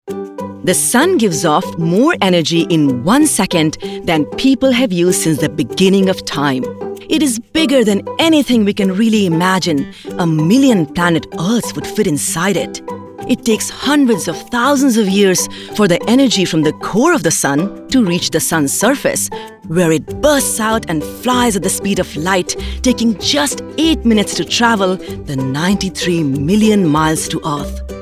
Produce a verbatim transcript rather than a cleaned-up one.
The sun gives off more energy in one second than people have used since the beginning of time. It is bigger than anything we can really imagine. A million planet Earths would fit inside it. It takes hundreds of thousands of years for the energy from the core of the sun to reach the sun's surface, where it bursts out and flies at the speed of light, taking just eight minutes to travel the ninety-three million miles to Earth.